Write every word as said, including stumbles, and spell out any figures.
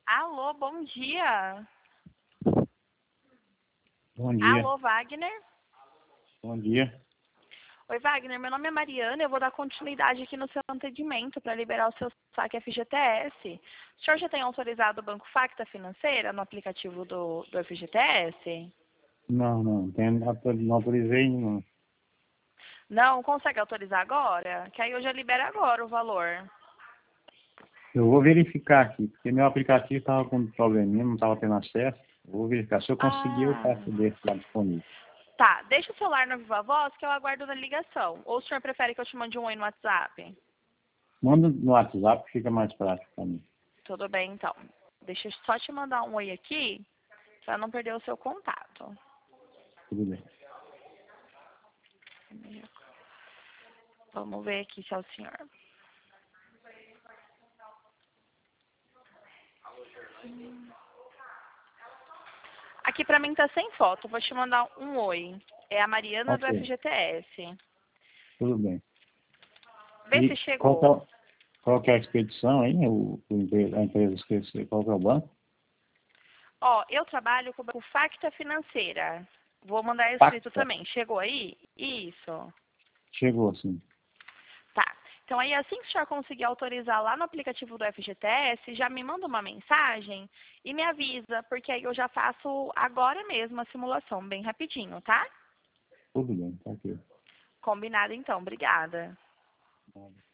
Alô, bom dia. Bom dia. Alô, Wagner. Bom dia. Oi, Wagner, meu nome é Mariana, eu vou dar continuidade aqui no seu atendimento para liberar o seu saque F G T S. O senhor já tem autorizado o Banco Facta Financeira no aplicativo do, do F G T S? Não, não, tem, não autorizei não. Não consegue autorizar agora? Que aí eu já libero agora o valor. Eu vou verificar aqui, porque meu aplicativo estava com probleminha, não estava tendo acesso. Eu vou verificar. Se eu conseguir, eu Ah, faço desse lá disponível. tá. Deixa o celular no Viva Voz que eu aguardo na ligação. Ou o senhor prefere que eu te mande um oi no WhatsApp? Manda no WhatsApp, fica mais prático para mim. Tudo bem, então. Deixa eu só te mandar um oi aqui para não perder o seu contato. Tudo bem. Vamos ver aqui se é o senhor. Aqui pra mim tá sem foto. Vou te mandar um oi. É a Mariana do Ok, F G T S. tudo bem. Vê se E qual que é, chegou. o- qual que é a expedição aí? O, o empre- a empresa esqueci. Qual que é o banco? Ó, eu trabalho com o Facta Financeira. Vou mandar escrito Pacta. também. Chegou aí? Isso. Chegou, sim. Tá. Então aí assim que o senhor conseguir autorizar lá no aplicativo do F G T S, já me manda uma mensagem e me avisa, porque aí eu já faço agora mesmo a simulação, bem rapidinho, tá? Tudo bem, tá aqui. Combinado então. Obrigada.